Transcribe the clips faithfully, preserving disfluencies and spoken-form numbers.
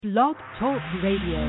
Blog Talk Radio.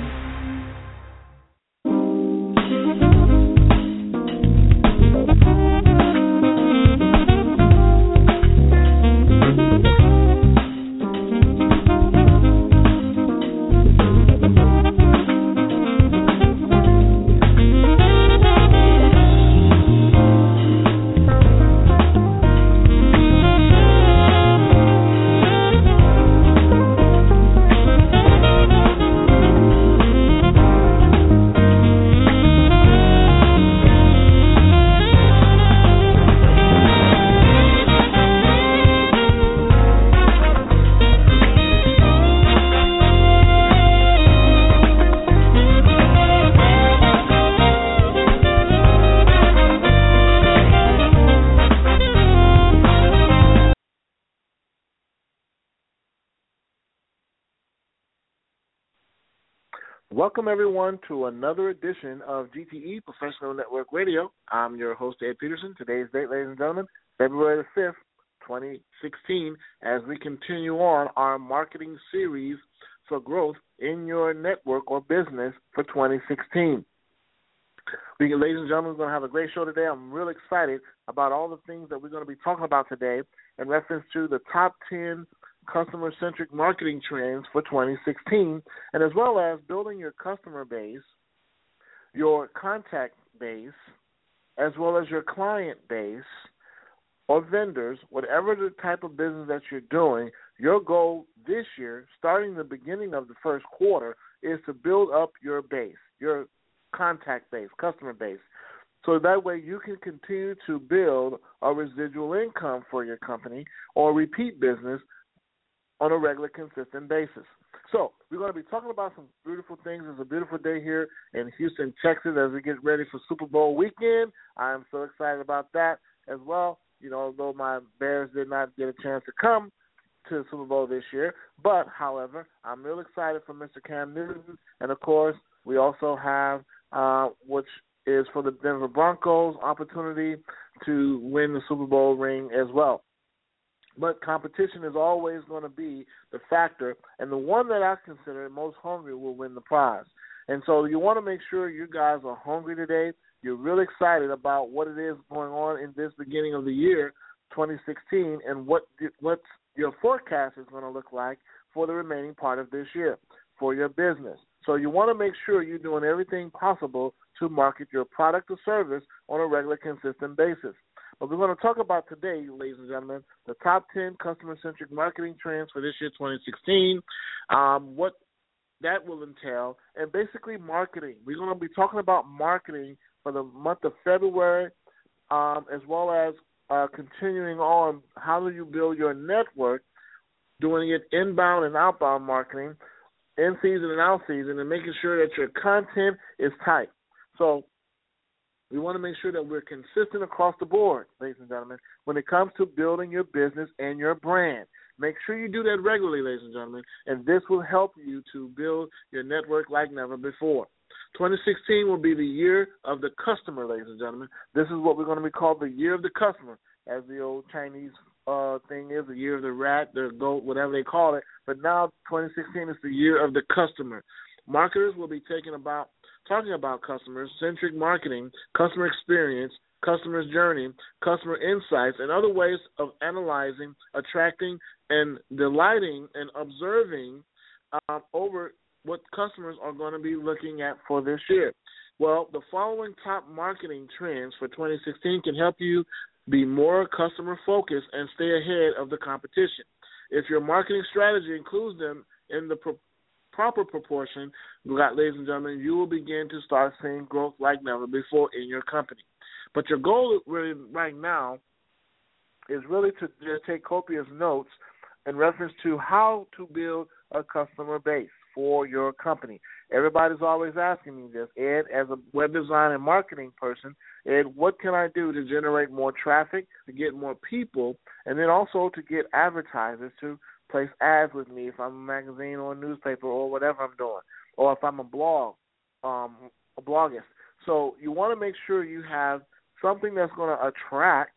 Welcome, everyone, to another edition of G T E Professional Network Radio. I'm your host, Ed Peterson. Today's date, ladies and gentlemen, February the fifth, twenty sixteen, as we continue on our marketing series for growth in your network or business for twenty sixteen. We, ladies and gentlemen, we're going to have a great show today. I'm really excited about all the things that we're going to be talking about today in reference to the top ten customer-centric marketing trends for twenty sixteen, and as well as building your customer base, your contact base, as well as your client base or vendors, whatever the type of business that you're doing. Your goal this year, starting the beginning of the first quarter, is to build up your base, your contact base, customer base, so that way you can continue to build a residual income for your company or repeat business on a regular, consistent basis. So we're going to be talking about some beautiful things. It's a beautiful day here in Houston, Texas, as we get ready for Super Bowl weekend. I am so excited about that as well. You know, although my Bears did not get a chance to come to the Super Bowl this year, but, however, I'm real excited for Mister Cam Newton. And, of course, we also have, uh, which is for the Denver Broncos, opportunity to win the Super Bowl ring as well. But competition is always going to be the factor, and the one that I consider most hungry will win the prize. And so you want to make sure you guys are hungry today. You're really excited about what it is going on in this beginning of the year, twenty sixteen, and what what your forecast is going to look like for the remaining part of this year for your business. So you want to make sure you're doing everything possible to market your product or service on a regular, consistent basis. But we're going to talk about today, ladies and gentlemen, the top ten customer-centric marketing trends for this year, twenty sixteen, um, what that will entail, and basically marketing. We're going to be talking about marketing for the month of February, um, as well as uh, continuing on how do you build your network, doing it inbound and outbound marketing, in season and out season, and making sure that your content is tight. So we want to make sure that we're consistent across the board, ladies and gentlemen, when it comes to building your business and your brand. Make sure you do that regularly, ladies and gentlemen, and this will help you to build your network like never before. twenty sixteen will be the year of the customer, ladies and gentlemen. This is what we're going to be called the year of the customer, as the old Chinese uh, thing is, the year of the rat, the goat, whatever they call it. But now twenty sixteen is the year of the customer. Marketers will be taking about talking about customers, centric marketing, customer experience, customer's journey, customer insights, and other ways of analyzing, attracting, and delighting and observing uh, over what customers are going to be looking at for this year. Well, the following top marketing trends for twenty sixteen can help you be more customer-focused and stay ahead of the competition. If your marketing strategy includes them in the pro- proper proportion, ladies and gentlemen, you will begin to start seeing growth like never before in your company. But your goal really right now is really to just take copious notes in reference to how to build a customer base for your company. Everybody's always asking me this, Ed, as a web design and marketing person, Ed, what can I do to generate more traffic, to get more people, and then also to get advertisers to place ads with me if I'm a magazine or a newspaper or whatever I'm doing, or if I'm a blog, um, a bloggist. So you want to make sure you have something that's going to attract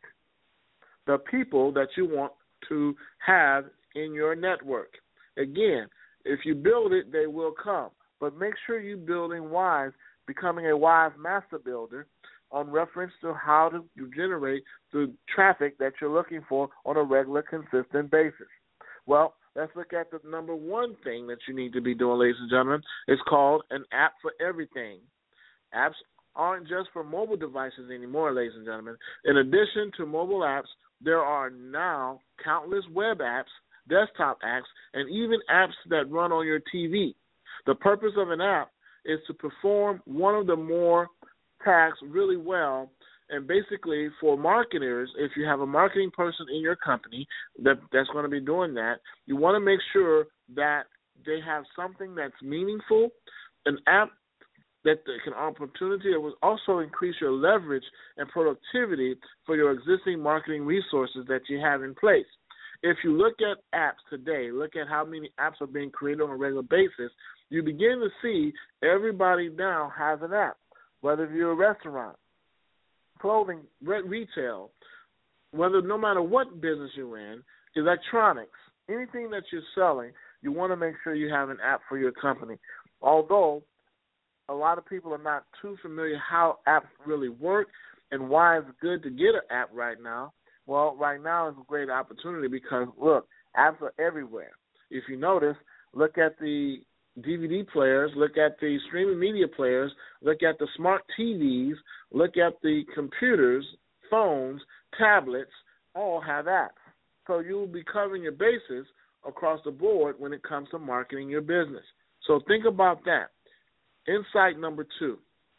the people that you want to have in your network. Again, If you build it, they will come. But make sure you're building wise, becoming a wise master builder on reference to how to generate the traffic that you're looking for on a regular, consistent basis. Well, let's look at the number one thing that you need to be doing, ladies and gentlemen. It's called an app for everything. Apps aren't just for mobile devices anymore, ladies and gentlemen. In addition to mobile apps, there are now countless web apps, desktop apps, and even apps that run on your T V. The purpose of an app is to perform one of the more tasks really well. And basically, for marketers, if you have a marketing person in your company that that's going to be doing that, you want to make sure that they have something that's meaningful, an app that can opportunity. It will also increase your leverage and productivity for your existing marketing resources that you have in place. If you look at apps today, look at how many apps are being created on a regular basis, you begin to see everybody now has an app, whether you're a restaurant, clothing, retail, whether no matter what business you're in, electronics, anything that you're selling, you want to make sure you have an app for your company. Although a lot of people are not too familiar how apps really work and why it's good to get an app right now. Well, right now is a great opportunity because, look, apps are everywhere. If you notice, look at the D V D players, look at the streaming media players, look at the smart T Vs, look at the computers, phones, tablets, all have apps. So you'll be covering your bases across the board when it comes to marketing your business. So think about that. Insight number two.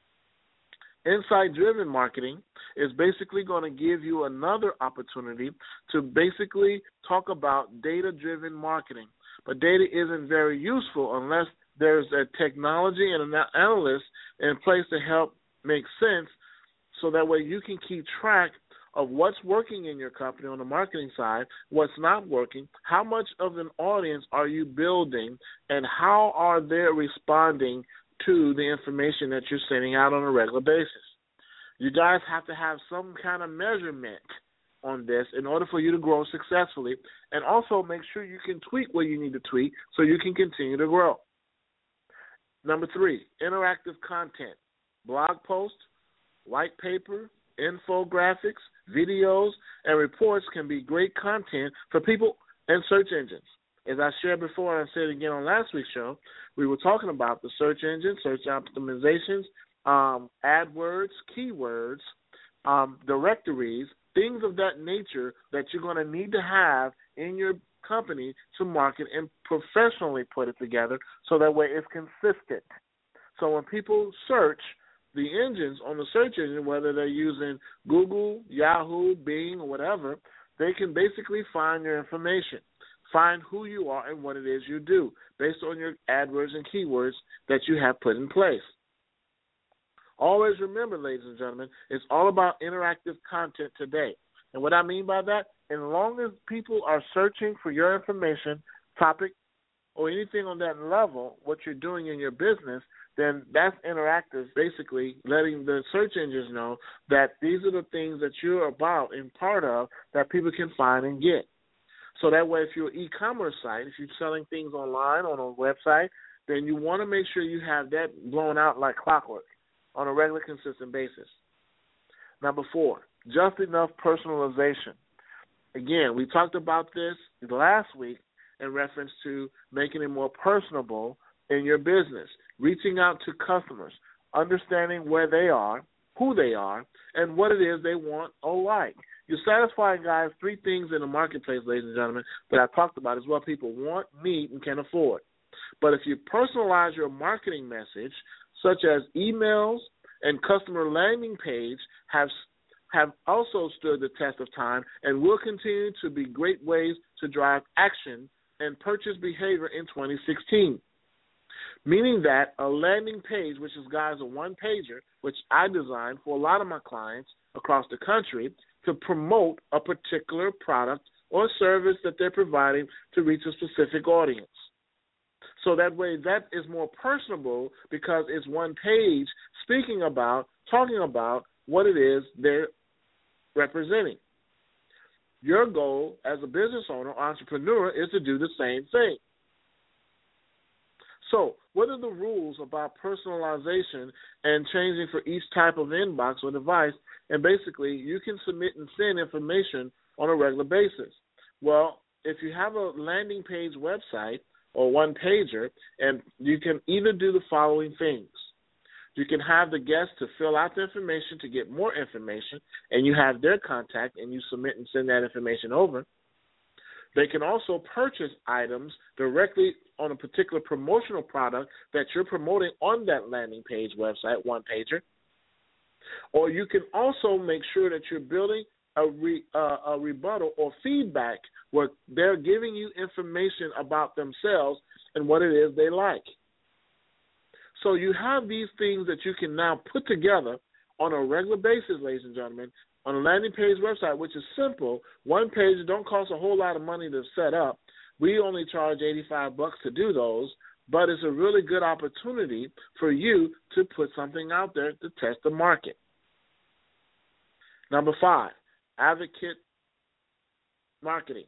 Insight-driven marketing is basically going to give you another opportunity to basically talk about data-driven marketing. But data isn't very useful unless there's a technology and an analyst in place to help make sense so that way you can keep track of what's working in your company on the marketing side, what's not working, how much of an audience are you building, and how are they responding to the information that you're sending out on a regular basis. You guys have to have some kind of measurement on this in order for you to grow successfully, and also make sure you can tweak where you need to tweak so you can continue to grow. Number three, interactive content. Blog posts, white paper, infographics, videos, and reports can be great content for people and search engines. As I shared before and I said again on last week's show, we were talking about the search engine, search optimizations, um, AdWords, keywords, um, directories, things of that nature that you're going to need to have in your company to market and professionally put it together so that way it's consistent. So when people search the engines on the search engine, whether they're using Google, Yahoo, Bing, or whatever, they can basically find your information, find who you are and what it is you do based on your AdWords and keywords that you have put in place. Always remember, ladies and gentlemen, it's all about interactive content today. And what I mean by that, as long as people are searching for your information, topic, or anything on that level, what you're doing in your business, then that's interactive, basically letting the search engines know that these are the things that you're about and part of that people can find and get. So that way, if you're an e-commerce site, if you're selling things online on a website, then you want to make sure you have that blown out like clockwork on a regular, consistent basis. Number four, just enough personalization. Again, we talked about this last week in reference to making it more personable in your business, reaching out to customers, understanding where they are, who they are, and what it is they want or like. You're satisfying, guys, three things in the marketplace, ladies and gentlemen, that I talked about is what people want, need, and can afford. But if you personalize your marketing message, such as emails and customer landing page, have have also stood the test of time and will continue to be great ways to drive action and purchase behavior in twenty sixteen. Meaning that a landing page, which is, guys, a one-pager, which I designed for a lot of my clients across the country to promote a particular product or service that they're providing to reach a specific audience. So that way that is more personable because it's one page speaking about, talking about what it is they're representing. Your goal as a business owner or entrepreneur is to do the same thing. So, what are the rules about personalization and changing for each type of inbox or device? And basically, you can submit and send information on a regular basis. Well, if you have a landing page website or one-pager, and you can either do the following things. You can have the guest to fill out the information to get more information, and you have their contact, and you submit and send that information over. They can also purchase items directly on a particular promotional product that you're promoting on that landing page website, one-pager. Or you can also make sure that you're building a, re, uh, a rebuttal or feedback where they're giving you information about themselves and what it is they like. So you have these things that you can now put together on a regular basis, ladies and gentlemen, on a landing page website, which is simple. One page, it don't cost a whole lot of money to set up. We only charge eighty-five bucks to do those, but it's a really good opportunity for you to put something out there to test the market. Number five, advocate marketing.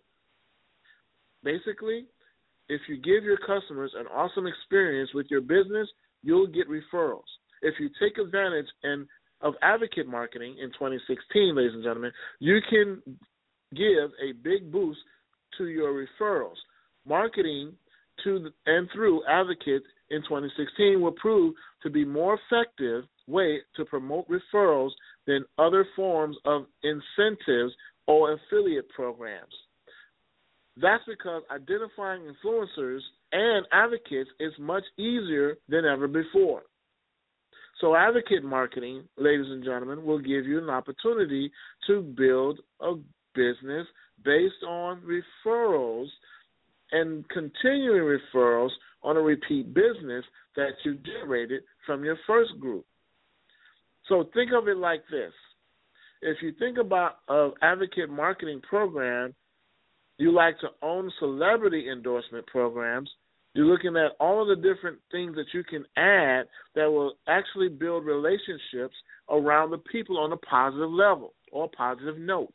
Basically, if you give your customers an awesome experience with your business, you'll get referrals. If you take advantage and of advocate marketing in twenty sixteen, ladies and gentlemen, you can give a big boost to your referrals. Marketing to the, and through advocates in twenty sixteen will prove to be more effective way to promote referrals than other forms of incentives or affiliate programs. That's because identifying influencers and advocates is much easier than ever before. So advocate marketing, ladies and gentlemen, will give you an opportunity to build a business based on referrals and continuing referrals on a repeat business that you generated from your first group. So think of it like this. If you think about an advocate marketing program, you like to own celebrity endorsement programs, you're looking at all of the different things that you can add that will actually build relationships around the people on a positive level or a positive note.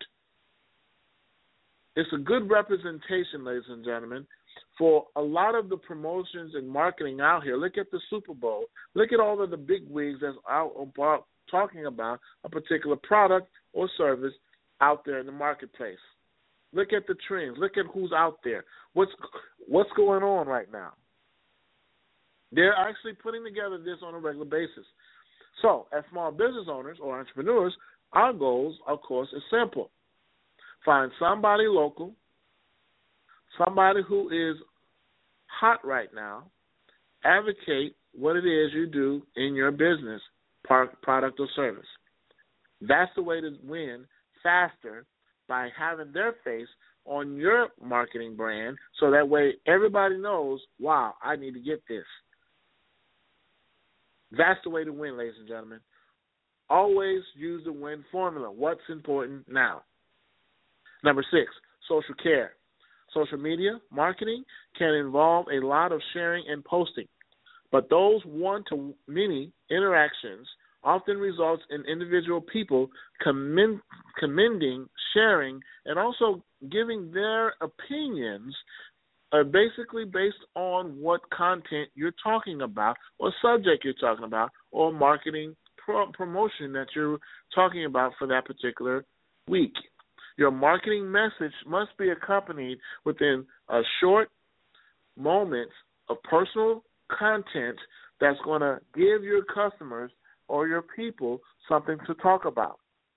It's a good representation, ladies and gentlemen, for a lot of the promotions and marketing out here. Look at the Super Bowl. Look at all of the big wigs that's out about talking about a particular product or service out there in the marketplace. Look at the trends. Look at who's out there. What's what's going on right now? They're actually putting together this on a regular basis. So, as small business owners or entrepreneurs, our goals, of course, is simple. Find somebody local, somebody who is hot right now, advocate what it is you do in your business, product or service. That's the way to win faster, by having their face on your marketing brand so that way everybody knows, wow, I need to get this. That's the way to win, ladies and gentlemen. Always use the win formula. What's important now? Number six, social care. Social media marketing can involve a lot of sharing and posting, but those one-to-many interactions often results in individual people commend, commending, sharing, and also giving their opinions uh, basically based on what content you're talking about or subject you're talking about or marketing pro- promotion that you're talking about for that particular week. Your marketing message must be accompanied within a short moments of personal content that's going to give your customers or your people something to talk about.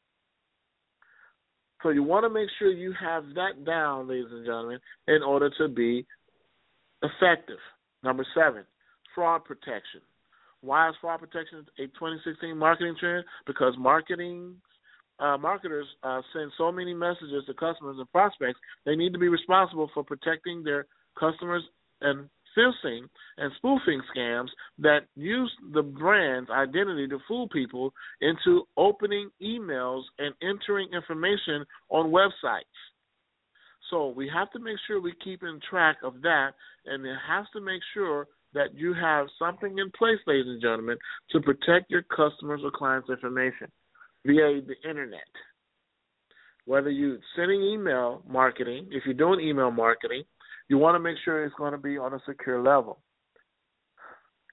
So you want to make sure you have that down, ladies and gentlemen, in order to be effective. Number seven, fraud protection. Why is fraud protection a twenty sixteen marketing trend? Because marketing uh, marketers uh, send so many messages to customers and prospects, they need to be responsible for protecting their customers and phishing and spoofing scams that use the brand's identity to fool people into opening emails and entering information on websites. So we have to make sure we keep in track of that, and it has to make sure that you have something in place, ladies and gentlemen, to protect your customers' or clients' information via the internet. Whether you're sending email marketing, if you're doing email marketing, you want to make sure it's going to be on a secure level.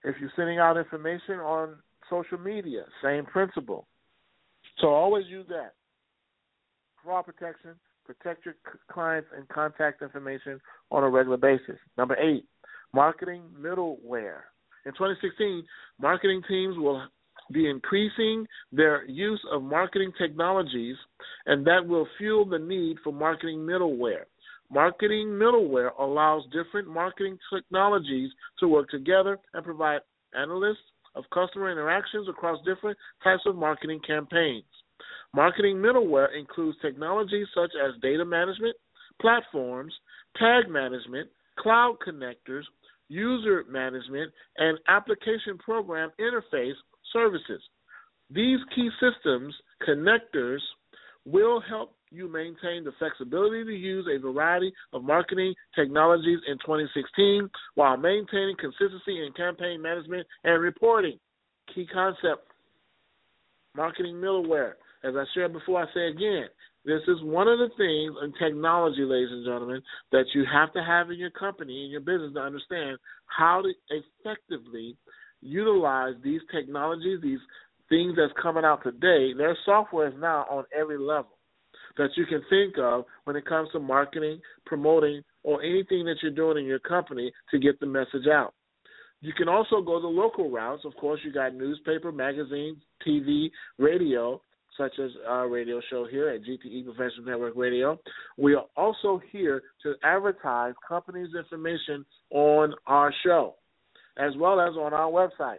If you're sending out information on social media, same principle. So always use that. Fraud protection, protect your c- clients and contact information on a regular basis. Number eight, marketing middleware. In twenty sixteen, marketing teams will be increasing their use of marketing technologies, and that will fuel the need for marketing middleware. Marketing middleware allows different marketing technologies to work together and provide analysts of customer interactions across different types of marketing campaigns. Marketing middleware includes technologies such as data management, platforms, tag management, cloud connectors, user management, and application program interface services. These key systems connectors will help you maintain the flexibility to use a variety of marketing technologies in twenty sixteen while maintaining consistency in campaign management and reporting. Key concept, marketing middleware. As I shared before, I say again, this is one of the things in technology, ladies and gentlemen, that you have to have in your company, in your business, to understand how to effectively utilize these technologies, these things that's coming out today. Their software is now on every level that you can think of when it comes to marketing, promoting, or anything that you're doing in your company to get the message out. You can also go the local routes. Of course, you got newspaper, magazines, T V, radio, such as our radio show here at G T E Professional Network Radio. We are also here to advertise companies' information on our show, as well as on our website.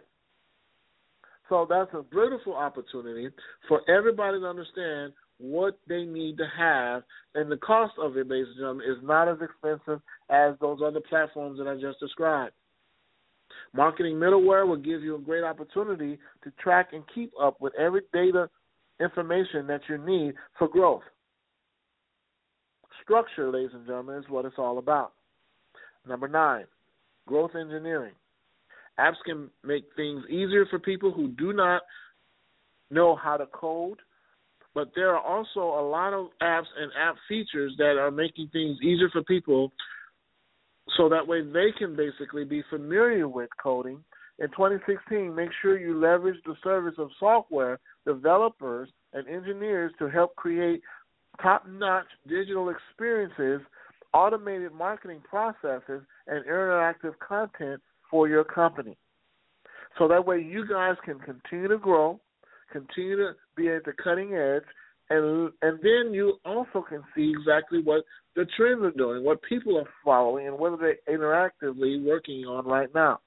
So that's a beautiful opportunity for everybody to understand what they need to have, and the cost of it, ladies and gentlemen, is not as expensive as those other platforms that I just described. Marketing middleware will give you a great opportunity to track and keep up with every data information that you need for growth. Structure, ladies and gentlemen, is what it's all about. Number nine, growth engineering. Apps can make things easier for people who do not know how to code, but there are also a lot of apps and app features that are making things easier for people so that way they can basically be familiar with coding. In twenty sixteen, make sure you leverage the service of software developers and engineers to help create top-notch digital experiences, automated marketing processes, and interactive content for your company. So that way you guys can continue to grow, continue to be at the cutting edge, and and then you also can see exactly what the trends are doing, what people are following, and what they're interactively working on right now.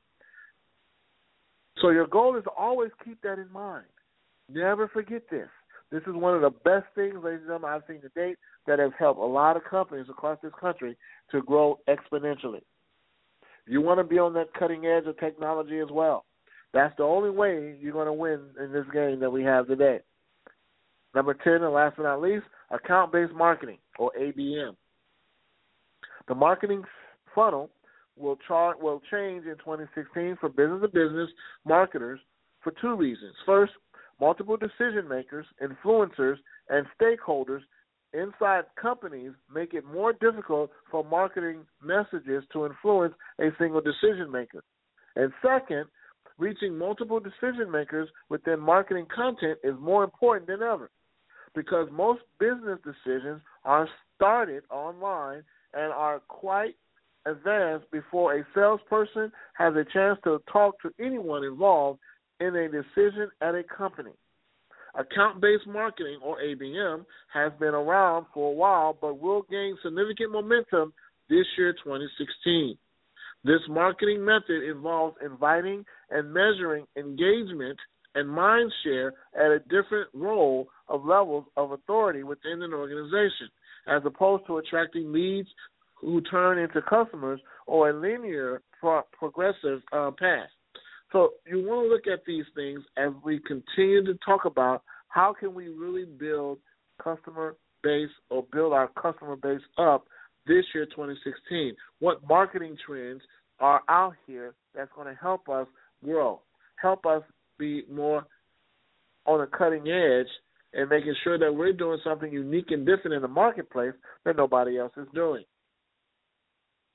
So your goal is to always keep that in mind. Never forget this. This is one of the best things, ladies and gentlemen, I've seen to date that have helped a lot of companies across this country to grow exponentially. You want to be on that cutting edge of technology as well. That's the only way you're going to win in this game that we have today. Number ten, and last but not least, account-based marketing, or A B M. The marketing funnel will chart will change in twenty sixteen for business-to-business marketers for two reasons. First, multiple decision makers, influencers, and stakeholders inside companies make it more difficult for marketing messages to influence a single decision maker. And second, reaching multiple decision makers within marketing content is more important than ever because most business decisions are started online and are quite advanced before a salesperson has a chance to talk to anyone involved in a decision at a company. Account-based marketing, or A B M, has been around for a while but will gain significant momentum this year, twenty sixteen. This marketing method involves inviting and measuring engagement and mind share at a different role of levels of authority within an organization, as opposed to attracting leads who turn into customers or a linear pro- progressive uh, path. So you want to look at these things as we continue to talk about how can we really build customer base or build our customer base up this year, twenty sixteen. What marketing trends are out here that's going to help us grow, help us be more on the cutting edge and making sure that we're doing something unique and different in the marketplace that nobody else is doing.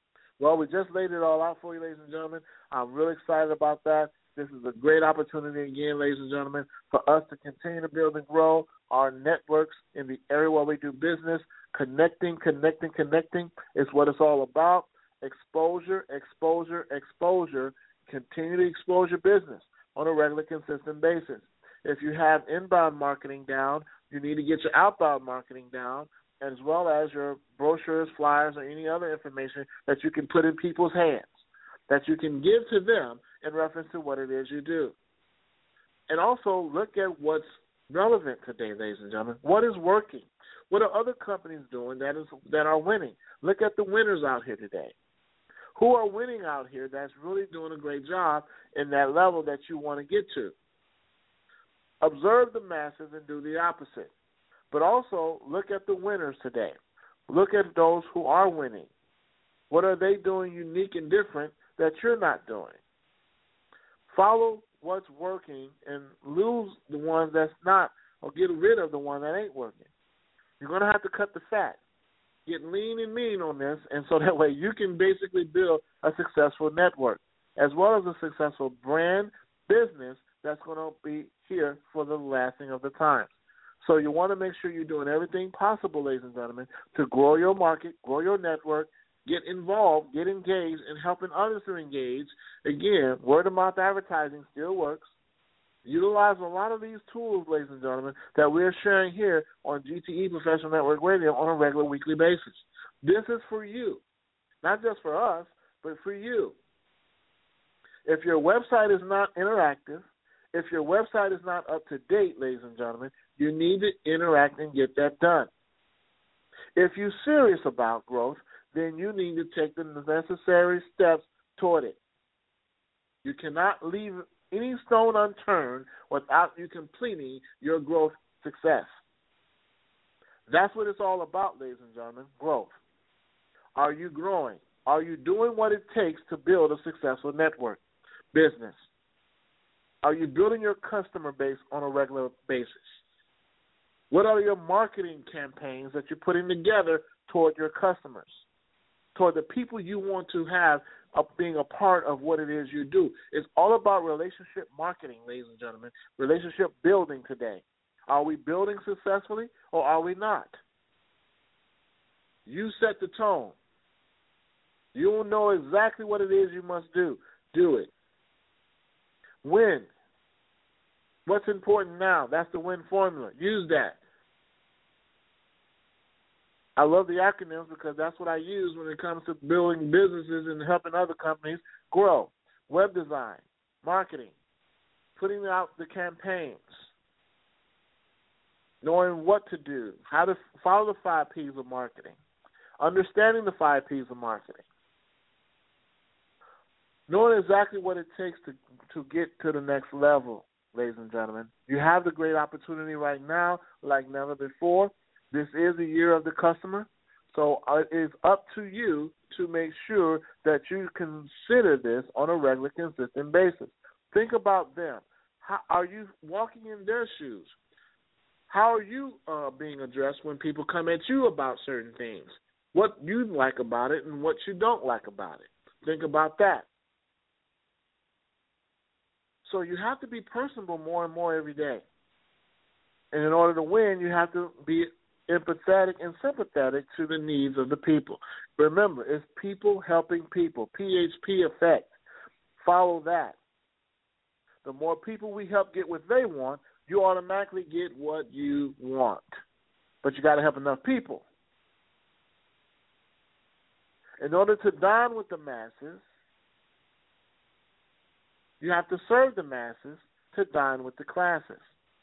Well, we just laid it all out for you, ladies and gentlemen. I'm really excited about that. This is a great opportunity again, ladies and gentlemen, for us to continue to build and grow our networks in the area where we do business. Connecting, connecting, connecting is what it's all about. Exposure, exposure, exposure. Continue to expose your business on a regular, consistent basis. If you have inbound marketing down, you need to get your outbound marketing down, as well as your brochures, flyers, or any other information that you can put in people's hands, that you can give to them in reference to what it is you do. And also look at what's relevant today, ladies and gentlemen. What is working? What are other companies doing that is that are winning? Look at the winners out here today. Who are winning out here that's really doing a great job in that level that you want to get to? Observe the masses and do the opposite. But also look at the winners today. Look at those who are winning. What are they doing unique and different that you're not doing? Follow what's working and lose the ones that's not, or get rid of the one that ain't working. You're going to have to cut the fat. Get lean and mean on this, and so that way you can basically build a successful network as well as a successful brand business that's going to be here for the lasting of the times. So you want to make sure you're doing everything possible, ladies and gentlemen, to grow your market, grow your network, get involved, get engaged, and helping others to engage. Again, word-of-mouth advertising still works. Utilize a lot of these tools, ladies and gentlemen, that we're sharing here on G T E Professional Network Radio on a regular weekly basis. This is for you, not just for us, but for you. If your website is not interactive, if your website is not up to date, ladies and gentlemen, you need to interact and get that done. If you're serious about growth, then you need to take the necessary steps toward it. You cannot leave any stone unturned without you completing your growth success. That's what it's all about, ladies and gentlemen, growth. Are you growing? Are you doing what it takes to build a successful network, business? Are you building your customer base on a regular basis? What are your marketing campaigns that you're putting together toward your customers, toward the people you want to have of being a part of what it is you do? It's all about relationship marketing, ladies and gentlemen, relationship building today. Are we building successfully or are we not? You set the tone. You will know exactly what it is you must do. Do it. Win. What's important now? That's the win formula. Use that. I love the acronyms because that's what I use when it comes to building businesses and helping other companies grow. Web design, marketing, putting out the campaigns, knowing what to do, how to follow the five P's of marketing, understanding the five P's of marketing, knowing exactly what it takes to, to get to the next level, ladies and gentlemen. You have the great opportunity right now like never before. This is a year of the customer, so it is up to you to make sure that you consider this on a regular, consistent basis. Think about them. How are you walking in their shoes? How are you uh, being addressed when people come at you about certain things? What you like about it and what you don't like about it. Think about that. So you have to be personable more and more every day. And in order to win, you have to be empathetic and sympathetic to the needs of the people. Remember, it's people helping people, P H P effect. Follow that. The more people we help get what they want, you automatically get what you want. But you got to help enough people. In order to dine with the masses, you have to serve the masses to dine with the classes.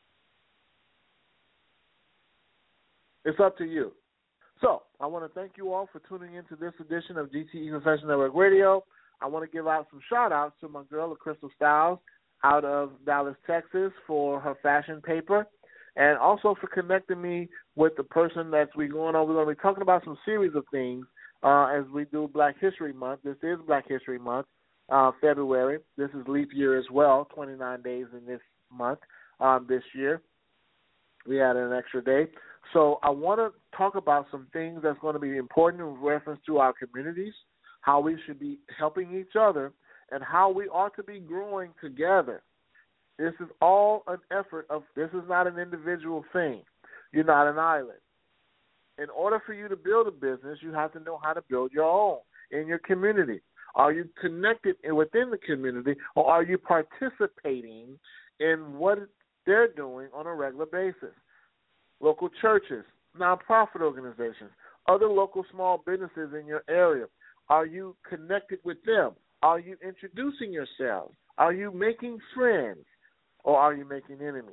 It's up to you. So I want to thank you all for tuning into this edition of G T E Professional Network Radio. I want to give out some shout-outs to my girl, Crystal Styles, out of Dallas, Texas, for her fashion paper, and also for connecting me with the person that's we going on. We're going to be talking about some series of things uh, as we do Black History Month. This is Black History Month, uh, February. This is leap year as well, twenty-nine days in this month um, this year. We added an extra day. So I want to talk about some things that's going to be important in reference to our communities, how we should be helping each other, and how we ought to be growing together. This is all an effort of, this is not an individual thing. You're not an island. In order for you to build a business, you have to know how to build your own in your community. Are you connected within the community, or are you participating in what they're doing on a regular basis? Local churches, nonprofit organizations, other local small businesses in your area. Are you connected with them? Are you introducing yourselves? Are you making friends, or are you making enemies?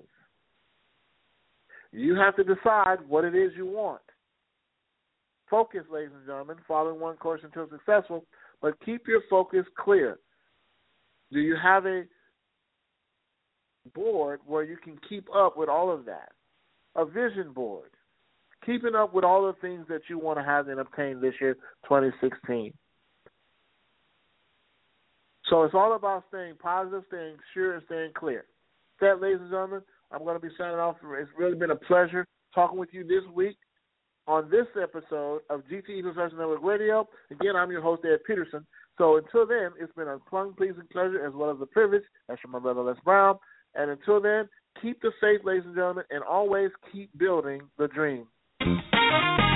You have to decide what it is you want. Focus, ladies and gentlemen, following one course until successful, but keep your focus clear. Do you have a board where you can keep up with all of that? A vision board, keeping up with all the things that you want to have and obtain this year, twenty sixteen. So it's all about staying positive, staying sure, and staying clear. That, ladies and gentlemen, I'm going to be signing off. It's really been a pleasure talking with you this week on this episode of G T E Professional Network Radio. Again, I'm your host, Ed Peterson. So until then, it's been a plum pleasing pleasure as well as a privilege. That's from my brother Les Brown. And until then, keep the faith, ladies and gentlemen, and always keep building the dream.